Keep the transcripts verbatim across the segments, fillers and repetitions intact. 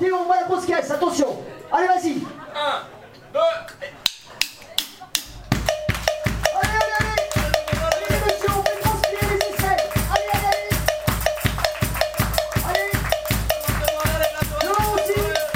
Théo, on voit la grosse caisse, attention. Allez, vas-y. Un, deux, et... Allez, allez, allez. Allez, monsieur, on fait transpirer les aisselles. Allez, allez, allez. Allez. Non, aussi.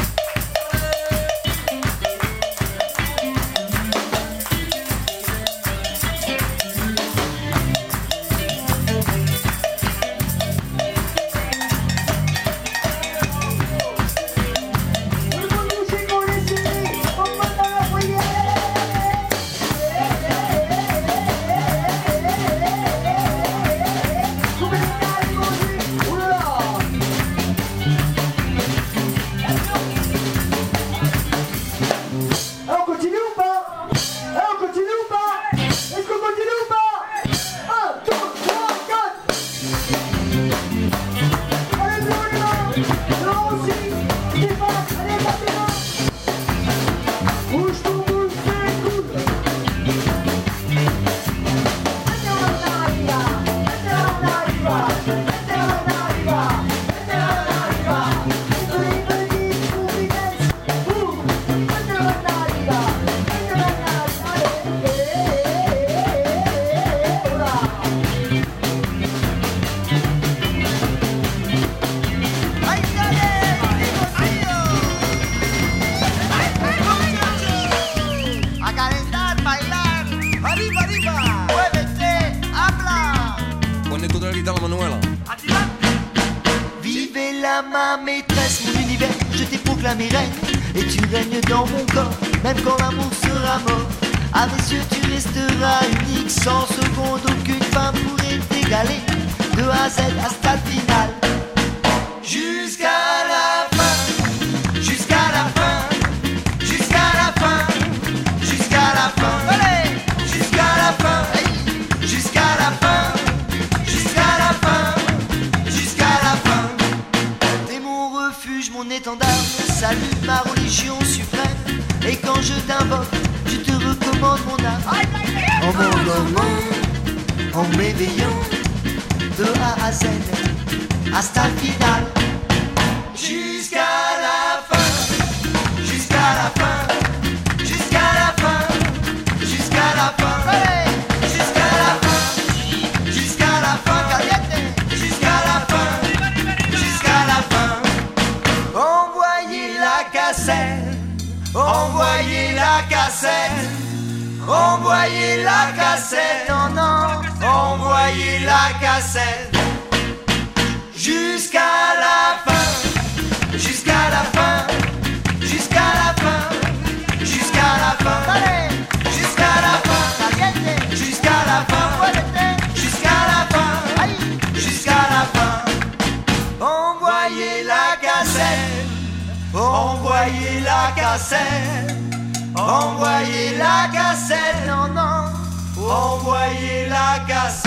Vive la ma maîtresse, mon univers, je t'ai proclamé reine. Et tu règnes dans mon corps, même quand l'amour sera mort. À mes yeux tu resteras unique, sans seconde aucune femme pourrait t'égaler. De A à Z à stade final. Jusqu'à la fin, jusqu'à la fin, jusqu'à la fin, jusqu'à la fin, allez, jusqu'à la fin, hey, jusqu'à la fin, jusqu'à la fin, jusqu'à la fin. T'es mon refuge, mon étendard, mon salut, ma religion suprême. Et quand je t'invoque, je te recommande mon âme. En m'endormant, en m'éveillant, de A à Z, à stade final. Jusqu'à la fin, jusqu'à la fin, jusqu'à la fin, jusqu'à la fin, allez, jusqu'à la fin, jusqu'à la fin, jusqu'à la fin, jusqu'à la fin. Envoyez la cassette, envoyez la cassette, envoyez la cassette, non, non, envoyez la cassette. Jusqu'à la fin, jusqu'à la fin, jusqu'à la fin, jusqu'à la fin, allez, jusqu'à la fin, jusqu'à la fin, jusqu'à la fin, jusqu'à la fin. Envoyez la cassette, envoyez la cassette, envoyez la cassette, non, non, envoyez la cassette.